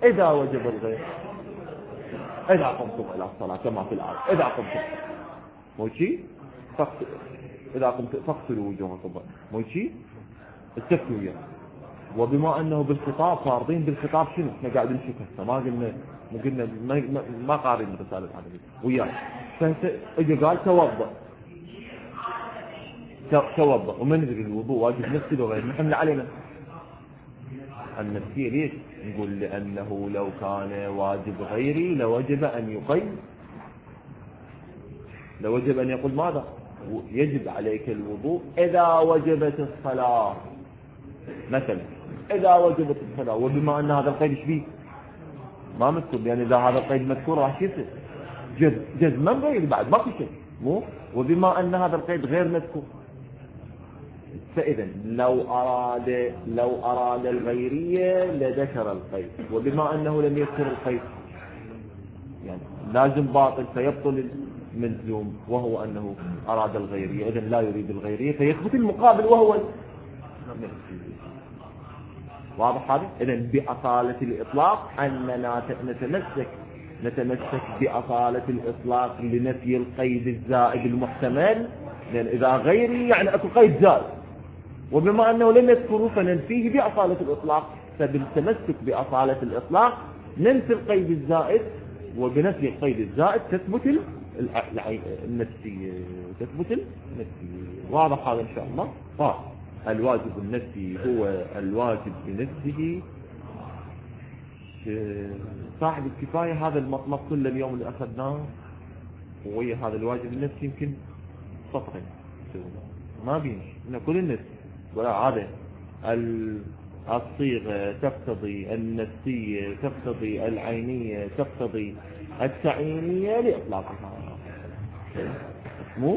إذا قمتم إلى الصلاة كما في الآية، إذا قمتم موجي إذا قمت فاغسلوا وجوهكم، موجي التكوية. وبما أنه بالخطاب فارضين بالخطاب شنو؟ احنا قاعدين نشوف هسه ما قلنا ما قارين الرسالة العربية وياه. فإجا قال توضأ ومن ندري الوضوء واجب نفسي لو غير، نحن علينا النفسية. ليش؟ نقول لأنه لو كان واجب غيري لوجب أن يقول ماذا؟ يجب عليك الوضوء إذا وجبت الصلاة مثلا، إذا وجبت الصلاة. وبما أن هذا القيد شبيه ما مذكور، يعني إذا هذا القيد مذكور راح يصير جزما غير بعد ما في شيء، مو وبما أن هذا القيد غير مذكور، فإذا لو أراد الغيرية لذكر القيد، وبما أنه لم يذكر القيد يعني لازم باطل فيبطل الملزوم، وهو أنه أراد الغيرية، إذن لا يريد الغيرية فيثبت المقابل وهو واضح هذا؟ إذن بأصالة الإطلاق أننا نتمسك بأصالة الإطلاق لنفي القيد الزائد المحتمل، لأن إذا غيري يعني أكو قيد زائد، وبما أنه لم يذكره فننفيه بأصالة الإطلاق. فبالتمسك بأصالة الإطلاق ننفي القيد الزائد، وبنفي القيد الزائد تثبت النفسية. واضح هذا إن شاء الله؟ الواجب النفسي هو الواجب بنفسه. صاحب الكفاية هذا المطلب كل اليوم اللي أخذناه، وهي هذا الواجب النفسي يمكن سطرين ما بيمشي من كل الناس، ولا هذا الصيغة تقتضي النفسية، تقتضي العينية، تقتضي التعيينية لإطلاقها، مو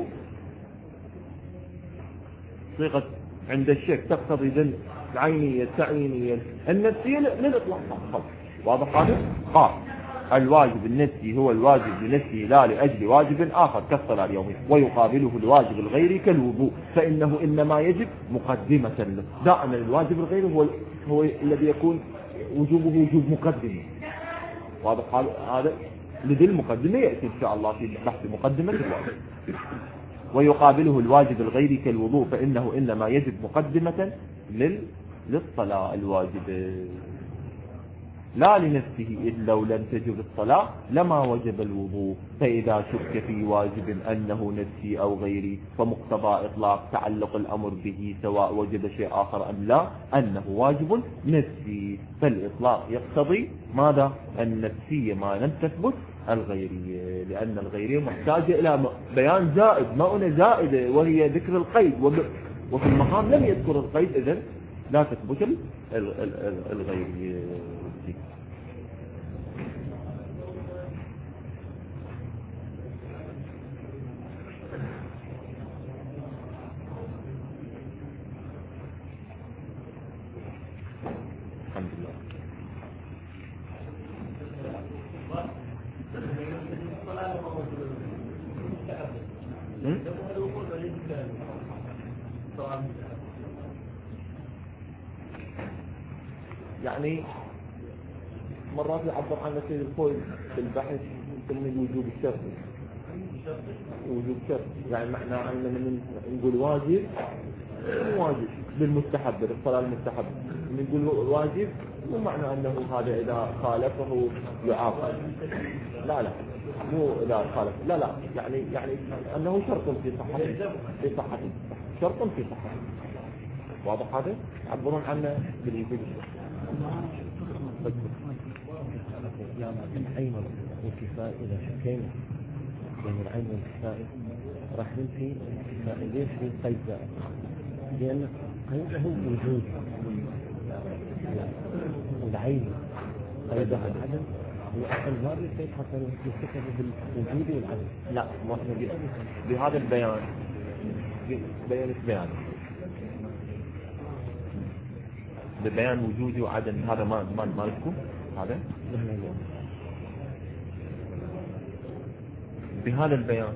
صيغة عند الشك تقتضي العينية، التعيينية، النفسية للإطلاق. واضح هذا؟ الواجب النفسي هو الواجب لنفسه لا لأجل واجب آخر كالصلاة اليومية، ويقابله الواجب الغيري كالوضوء، فإنه إنما يجب مقدمة له. دائما الواجب الغيري هو الذي يكون وجوبه وجوب مقدمة. واضح هذا؟ لذي المقدمة يأتي إن شاء الله في بحث مقدمة الواجب. ويقابله الواجب الغيري كالوضوء، فإنه إنما يجب مقدمة للصلاة الواجب. لا لنفسه إذ لو لم تجب الصلاة لما وجب الوضوء. فإذا شك في واجب أنه نفسي أو غيري فمقتضى إطلاق تعلق الأمر به سواء وجب شيء آخر أم لا أنه واجب نفسي. فالإطلاق يقتضي ماذا؟ النفسية ما لم تثبت الغيرية، لأن الغيرية محتاجة إلى بيان زائد، مؤنة زائدة وهي ذكر القيد، وفي المقام لم يذكر القيد، إذن لا تثبت الغيرية. الحمد لله. يعني مرات يعبر عن سيد الخوي في البحث يسمى الوجوب الشرطي. وجوب شرط يعني معنى أن من نقول واجب واجب بالمستحب بالصلاة المستحب، نقول واجب مو معنى أنه هذا إذا خالفه يعاقب، لا مو إذا خالف، لا يعني أنه شرط في صحته شرط في صحته. واضح هذا؟ يعبرون عنه بالوجوب الشرطي. العين والكفاء إذا شكينا بين العين والكفاء راح ننفي الكفاء. ليش في قيد زائد؟ لأن قيده وجود والعين قيدها العدم وأصل ما بيصير حتى يستكد بالوجود والعدم. لا ما احنا بهذا البيان بيان ببيان وجودي وعدم، هذا ما لكم هذا بهذا البيان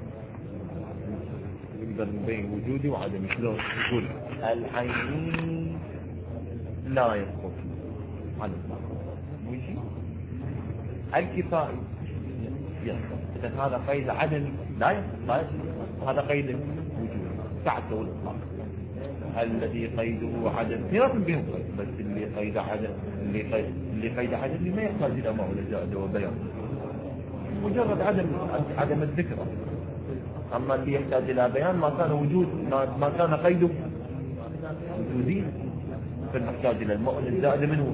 نقدر نبين وجودي وعدم. شلون نقول العيني لا يسقط على الإطلاق ويجي الكفائي يسقط، إذا هذا قيد عدم لا يسقط، هذا قيد وجودي تعدوا الإطلاق. الذي قيده عدم خلاف بهم، بس اللي قيد عدم اللي قيد عدم ما يحتاج إلى مؤونة زائدة وبيان، مجرد عدم الذكر. أما اللي يحتاج إلى بيان ما كان وجود ما كان قيده وجودي فنحتاج إلى المؤونة الزائدة منه.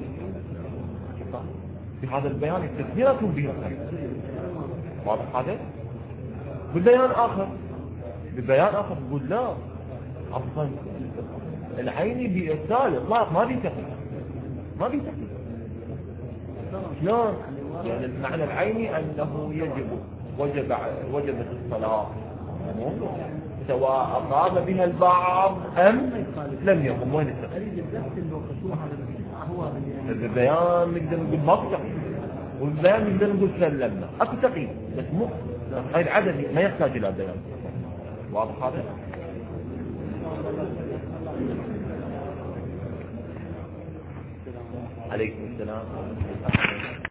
في هذا البيان التكثيرة به واضح هذا. ببيان آخر يقول لا أصلا العيني بإرسال إطلاق ما بيتقي شلون؟ يعني المعنى العيني أنه وجبت الصلاة سواء أقام بها البعض أم لم يقم. وين التقي؟ البيان نقدر نقول مقطع، والبيان نقدر نقول سلمنا أكو تقي، بس مو غير عددي ما يحتاج إلى بيان. واضح هذا؟ عليكم السلام.